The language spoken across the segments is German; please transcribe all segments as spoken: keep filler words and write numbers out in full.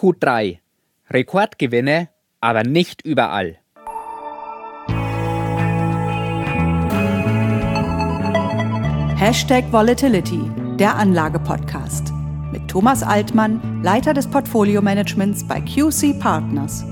Q drei. Rekordgewinne, aber nicht überall. Hashtag Volatility, der Anlage-Podcast. Mit Thomas Altmann, Leiter des Portfolio-Managements bei Q C Partners.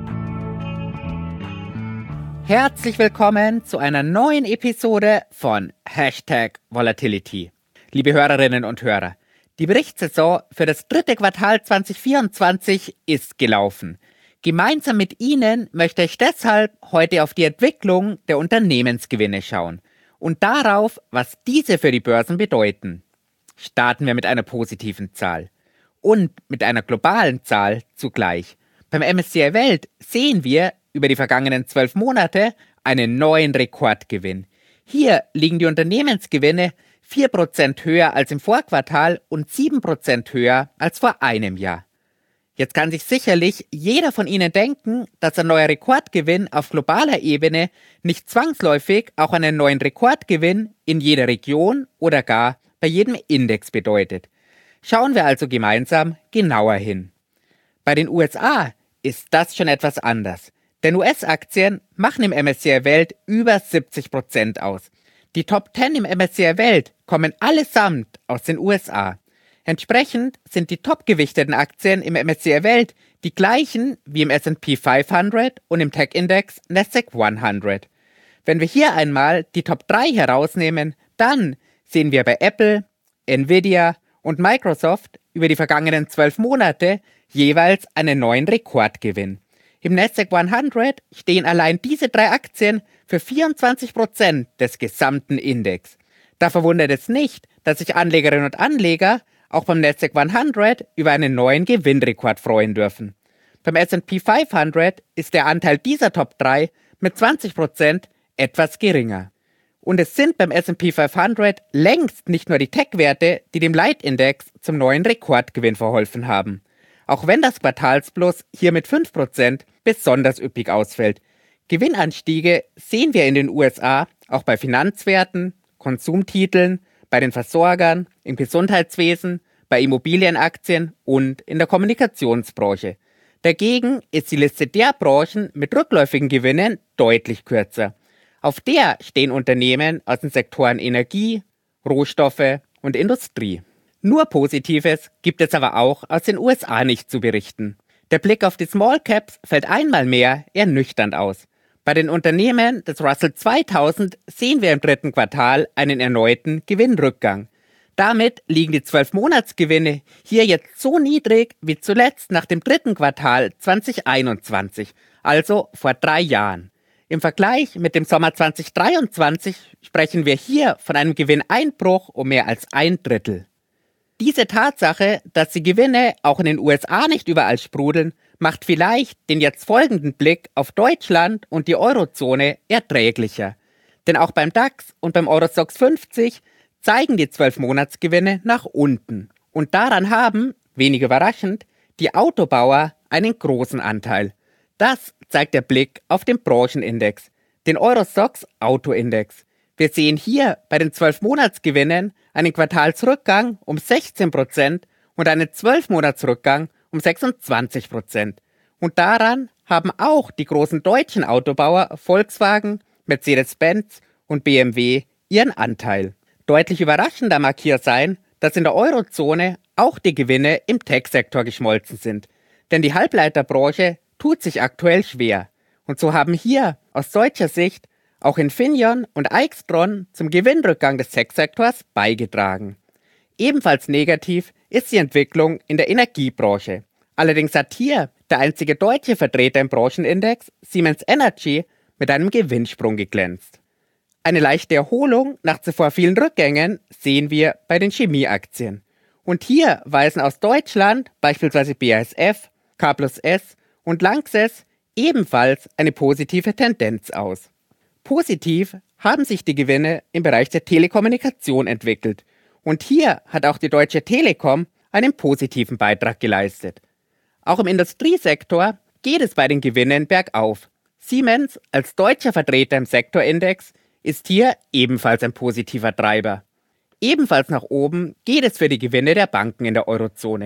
Herzlich willkommen zu einer neuen Episode von Hashtag Volatility. Liebe Hörerinnen und Hörer, die Berichtssaison für das dritte Quartal zwanzig vierundzwanzig ist gelaufen. Gemeinsam mit Ihnen möchte ich deshalb heute auf die Entwicklung der Unternehmensgewinne schauen und darauf, was diese für die Börsen bedeuten. Starten wir mit einer positiven Zahl und mit einer globalen Zahl zugleich. Beim M S C I Welt sehen wir über die vergangenen zwölf Monate einen neuen Rekordgewinn. Hier liegen die Unternehmensgewinne vier Prozent höher als im Vorquartal und sieben Prozent höher als vor einem Jahr. Jetzt kann sich sicherlich jeder von Ihnen denken, dass ein neuer Rekordgewinn auf globaler Ebene nicht zwangsläufig auch einen neuen Rekordgewinn in jeder Region oder gar bei jedem Index bedeutet. Schauen wir also gemeinsam genauer hin. Bei den U S A ist das schon etwas anders, denn U S-Aktien machen im M S C I Welt über siebzig Prozent aus. Die Top zehn im M S C I Welt kommen allesamt aus den U S A. Entsprechend sind die topgewichteten Aktien im M S C I Welt die gleichen wie im S and P fünfhundert und im Tech-Index Nasdaq hundert. Wenn wir hier einmal die Top drei herausnehmen, dann sehen wir bei Apple, Nvidia und Microsoft über die vergangenen zwölf Monate jeweils einen neuen Rekordgewinn. Im Nasdaq hundert stehen allein diese drei Aktien für vierundzwanzig Prozent des gesamten Index. Da verwundert es nicht, dass sich Anlegerinnen und Anleger auch beim Nasdaq hundert über einen neuen Gewinnrekord freuen dürfen. Beim S and P fünfhundert ist der Anteil dieser Top drei mit zwanzig Prozent etwas geringer. Und es sind beim S and P fünfhundert längst nicht nur die Tech-Werte, die dem Leitindex zum neuen Rekordgewinn verholfen haben. Auch wenn das Quartalsplus hier mit fünf Prozent besonders üppig ausfällt. Gewinnanstiege sehen wir in den U S A auch bei Finanzwerten, Konsumtiteln, bei den Versorgern, im Gesundheitswesen, bei Immobilienaktien und in der Kommunikationsbranche. Dagegen ist die Liste der Branchen mit rückläufigen Gewinnen deutlich kürzer. Auf der stehen Unternehmen aus den Sektoren Energie, Rohstoffe und Industrie. Nur Positives gibt es aber auch aus den U S A nicht zu berichten. Der Blick auf die Small Caps fällt einmal mehr ernüchternd aus. Bei den Unternehmen des Russell zweitausend sehen wir im dritten Quartal einen erneuten Gewinnrückgang. Damit liegen die zwölf Monatsgewinne hier jetzt so niedrig wie zuletzt nach dem dritten Quartal zwanzig einundzwanzig, also vor drei Jahren. Im Vergleich mit dem Sommer zwanzig dreiundzwanzig sprechen wir hier von einem Gewinneinbruch um mehr als ein Drittel. Diese Tatsache, dass die Gewinne auch in den U S A nicht überall sprudeln, macht vielleicht den jetzt folgenden Blick auf Deutschland und die Eurozone erträglicher. Denn auch beim DAX und beim Eurostoxx fünfzig zeigen die zwölf Monatsgewinne nach unten. Und daran haben, wenig überraschend, die Autobauer einen großen Anteil. Das zeigt der Blick auf den Branchenindex, den Eurostoxx Autoindex. Wir sehen hier bei den zwölf Monatsgewinnen einen Quartalsrückgang um sechzehn Prozent und einen zwölf Monatsrückgang um sechsundzwanzig Prozent. Und daran haben auch die großen deutschen Autobauer Volkswagen, Mercedes-Benz und B M W ihren Anteil. Deutlich überraschender mag hier sein, dass in der Eurozone auch die Gewinne im Tech-Sektor geschmolzen sind. Denn die Halbleiterbranche tut sich aktuell schwer. Und so haben hier aus deutscher Sicht auch Infineon und Aixtron zum Gewinnrückgang des Tech-Sektors beigetragen. Ebenfalls negativ ist die Entwicklung in der Energiebranche. Allerdings hat hier der einzige deutsche Vertreter im Branchenindex, Siemens Energy, mit einem Gewinnsprung geglänzt. Eine leichte Erholung nach zuvor vielen Rückgängen sehen wir bei den Chemieaktien. Und hier weisen aus Deutschland beispielsweise B A S F, K plus S und Lanxess ebenfalls eine positive Tendenz aus. Positiv haben sich die Gewinne im Bereich der Telekommunikation entwickelt. Und hier hat auch die Deutsche Telekom einen positiven Beitrag geleistet. Auch im Industriesektor geht es bei den Gewinnen bergauf. Siemens als deutscher Vertreter im Sektorindex ist hier ebenfalls ein positiver Treiber. Ebenfalls nach oben geht es für die Gewinne der Banken in der Eurozone.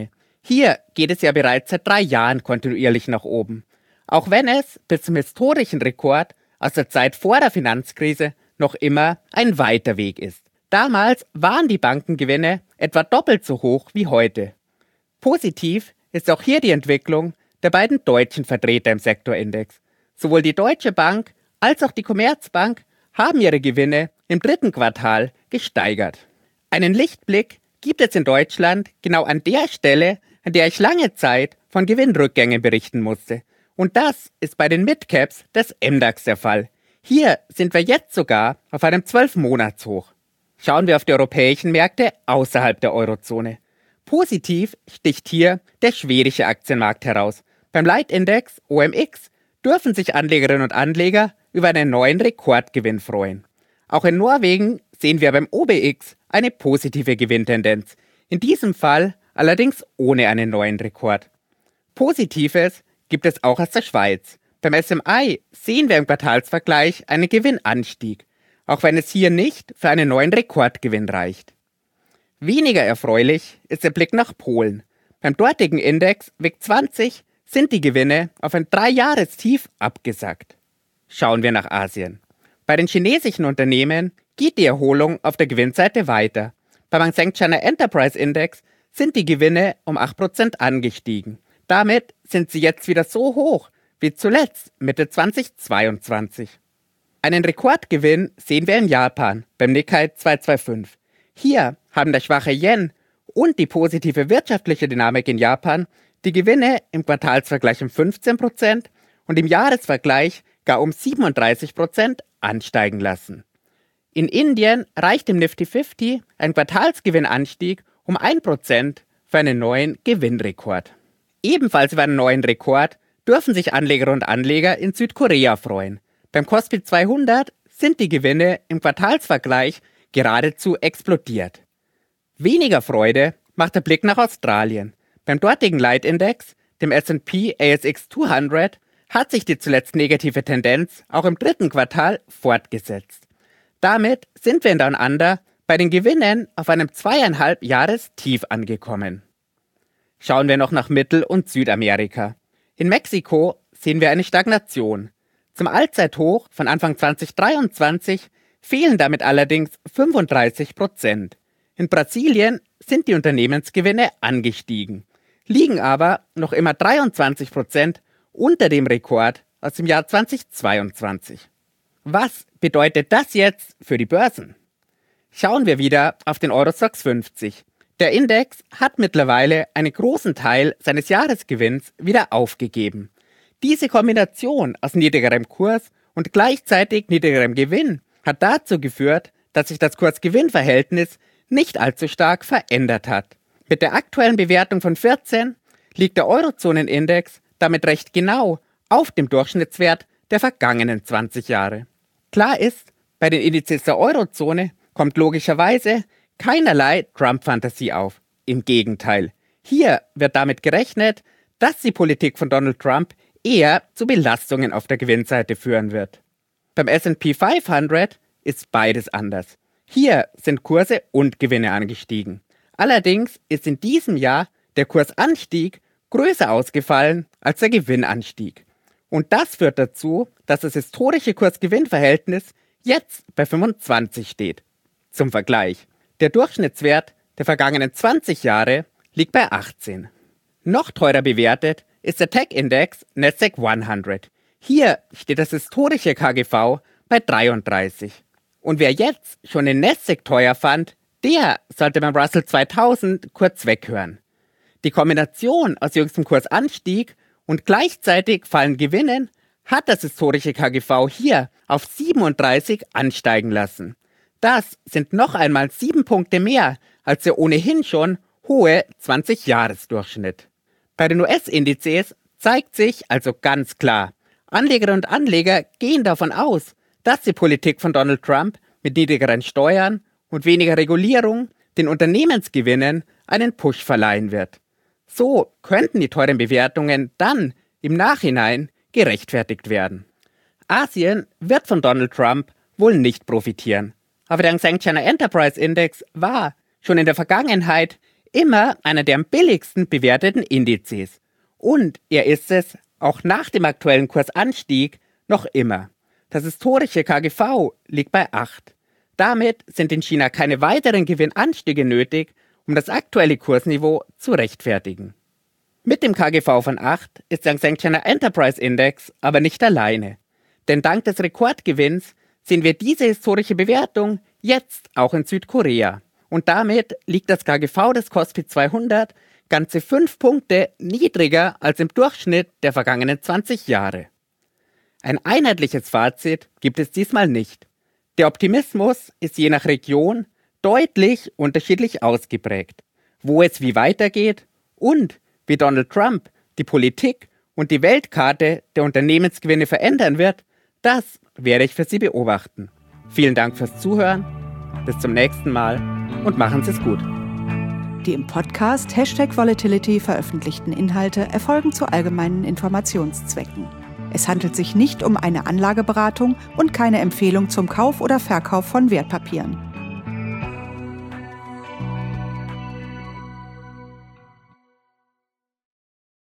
Hier geht es ja bereits seit drei Jahren kontinuierlich nach oben. Auch wenn es bis zum historischen Rekord aus der Zeit vor der Finanzkrise noch immer ein weiter Weg ist. Damals waren die Bankengewinne etwa doppelt so hoch wie heute. Positiv ist auch hier die Entwicklung der beiden deutschen Vertreter im Sektorindex. Sowohl die Deutsche Bank als auch die Commerzbank haben ihre Gewinne im dritten Quartal gesteigert. Einen Lichtblick gibt es in Deutschland genau an der Stelle, an der ich lange Zeit von Gewinnrückgängen berichten musste. Und das ist bei den Midcaps des M DAX der Fall. Hier sind wir jetzt sogar auf einem zwölf Monats Hoch. Schauen wir auf die europäischen Märkte außerhalb der Eurozone. Positiv sticht hier der schwedische Aktienmarkt heraus. Beim Leitindex O M X dürfen sich Anlegerinnen und Anleger über einen neuen Rekordgewinn freuen. Auch in Norwegen sehen wir beim O B X eine positive Gewinntendenz. In diesem Fall allerdings ohne einen neuen Rekord. Positives gibt es auch aus der Schweiz. Beim S M I sehen wir im Quartalsvergleich einen Gewinnanstieg, auch wenn es hier nicht für einen neuen Rekordgewinn reicht. Weniger erfreulich ist der Blick nach Polen. Beim dortigen Index W I C zwanzig sind die Gewinne auf ein Dreijahrestief abgesackt. Schauen wir nach Asien. Bei den chinesischen Unternehmen geht die Erholung auf der Gewinnseite weiter. Beim Hang Seng China Enterprise Index sind die Gewinne um acht Prozent angestiegen. Damit sind sie jetzt wieder so hoch wie zuletzt Mitte zweitausendzweiundzwanzig. Einen Rekordgewinn sehen wir in Japan beim Nikkei zweihundertfünfundzwanzig. Hier haben der schwache Yen und die positive wirtschaftliche Dynamik in Japan die Gewinne im Quartalsvergleich um fünfzehn Prozent und im Jahresvergleich gar um siebenunddreißig Prozent ansteigen lassen. In Indien reicht im Nifty fünfzig ein Quartalsgewinnanstieg um ein Prozent für einen neuen Gewinnrekord. Ebenfalls über einen neuen Rekord dürfen sich Anlegerinnen und Anleger in Südkorea freuen. Beim Kospi zweihundert sind die Gewinne im Quartalsvergleich geradezu explodiert. Weniger Freude macht der Blick nach Australien. Beim dortigen Leitindex, dem S and P A S X zweihundert, hat sich die zuletzt negative Tendenz auch im dritten Quartal fortgesetzt. Damit sind wir in Down Under bei den Gewinnen auf einem zweieinhalb Jahrestief angekommen. Schauen wir noch nach Mittel- und Südamerika. In Mexiko sehen wir eine Stagnation. Zum Allzeithoch von Anfang zweitausenddreiundzwanzig fehlen damit allerdings fünfunddreißig Prozent. In Brasilien sind die Unternehmensgewinne angestiegen, liegen aber noch immer dreiundzwanzig Prozent unter dem Rekord aus dem Jahr zweitausendzweiundzwanzig. Was bedeutet das jetzt für die Börsen? Schauen wir wieder auf den Eurostoxx fünfzig. Der Index hat mittlerweile einen großen Teil seines Jahresgewinns wieder aufgegeben. Diese Kombination aus niedrigerem Kurs und gleichzeitig niedrigerem Gewinn hat dazu geführt, dass sich das Kurs-Gewinn-Verhältnis nicht allzu stark verändert hat. Mit der aktuellen Bewertung von vierzehn liegt der Eurozonenindex damit recht genau auf dem Durchschnittswert der vergangenen zwanzig Jahre. Klar ist, bei den Indizes der Eurozone kommt logischerweise keinerlei Trump-Fantasie auf. Im Gegenteil. Hier wird damit gerechnet, dass die Politik von Donald Trump eher zu Belastungen auf der Gewinnseite führen wird. Beim S and P fünfhundert ist beides anders. Hier sind Kurse und Gewinne angestiegen. Allerdings ist in diesem Jahr der Kursanstieg größer ausgefallen als der Gewinnanstieg. Und das führt dazu, dass das historische Kurs-Gewinn-Verhältnis jetzt bei fünfundzwanzig steht. Zum Vergleich. Der Durchschnittswert der vergangenen zwanzig Jahre liegt bei achtzehn. Noch teurer bewertet ist der Tech-Index Nasdaq hundert. Hier steht das historische K G V bei dreiunddreißig. Und wer jetzt schon den Nasdaq teuer fand, der sollte beim Russell zweitausend kurz weghören. Die Kombination aus jüngstem Kursanstieg und gleichzeitig fallenden Gewinnen hat das historische K G V hier auf siebenunddreißig ansteigen lassen. Das sind noch einmal sieben Punkte mehr als der ohnehin schon hohe zwanzig-Jahres-Durchschnitt. Bei den U S-Indizes zeigt sich also ganz klar, Anlegerinnen und Anleger gehen davon aus, dass die Politik von Donald Trump mit niedrigeren Steuern und weniger Regulierung den Unternehmensgewinnen einen Push verleihen wird. So könnten die teuren Bewertungen dann im Nachhinein gerechtfertigt werden. Asien wird von Donald Trump wohl nicht profitieren, aber der Hang Seng China Enterprise Index war schon in der Vergangenheit immer einer der am billigsten bewerteten Indizes. Und er ist es, auch nach dem aktuellen Kursanstieg, noch immer. Das historische K G V liegt bei acht. Damit sind in China keine weiteren Gewinnanstiege nötig, um das aktuelle Kursniveau zu rechtfertigen. Mit dem K G V von acht ist der Shang China Enterprise Index aber nicht alleine. Denn dank des Rekordgewinns sehen wir diese historische Bewertung jetzt auch in Südkorea. Und damit liegt das K G V des Kospi zweihundert ganze fünf Punkte niedriger als im Durchschnitt der vergangenen zwanzig Jahre. Ein einheitliches Fazit gibt es diesmal nicht. Der Optimismus ist je nach Region deutlich unterschiedlich ausgeprägt. Wo es wie weitergeht und wie Donald Trump die Politik und die Weltkarte der Unternehmensgewinne verändern wird, das werde ich für Sie beobachten. Vielen Dank fürs Zuhören, bis zum nächsten Mal und machen Sie es gut. Die im Podcast Hashtag Volatility veröffentlichten Inhalte erfolgen zu allgemeinen Informationszwecken. Es handelt sich nicht um eine Anlageberatung und keine Empfehlung zum Kauf oder Verkauf von Wertpapieren.